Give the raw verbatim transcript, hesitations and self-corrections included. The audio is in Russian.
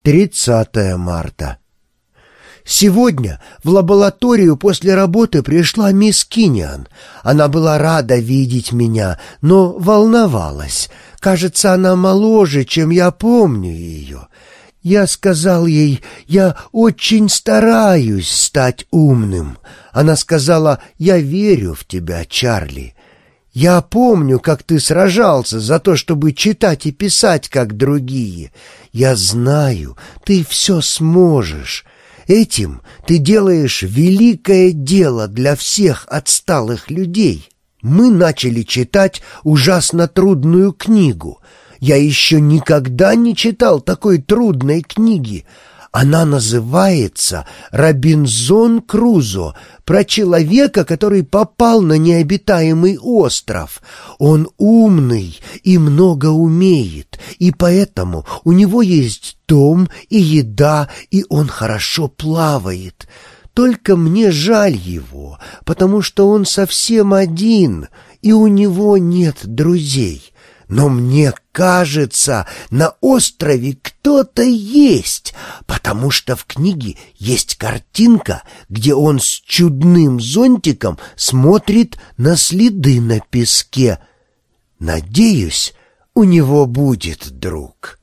тридцатое марта. Сегодня в лабораторию после работы пришла мисс Киниан. Она была рада видеть меня, но волновалась. Кажется, она моложе, чем я помню ее. Я сказал ей, я очень стараюсь стать умным. Она сказала, я верю в тебя, Чарли. Я помню, как ты сражался за то, чтобы читать и писать, как другие. Я знаю, ты все сможешь. Этим ты делаешь великое дело для всех отсталых людей. Мы начали читать ужасно трудную книгу. Я еще никогда не читал такой трудной книги. Она называется «Робинзон Крузо», про человека, который попал на необитаемый остров. Он умный и много умеет, и поэтому у него есть дом и еда, и он хорошо плавает. Только мне жаль его, потому что он совсем один, и у него нет друзей. Но мне кажется, на острове кто-то есть, потому что в книге есть картинка, где он с чудным зонтиком смотрит на следы на песке. Надеюсь, у него будет друг».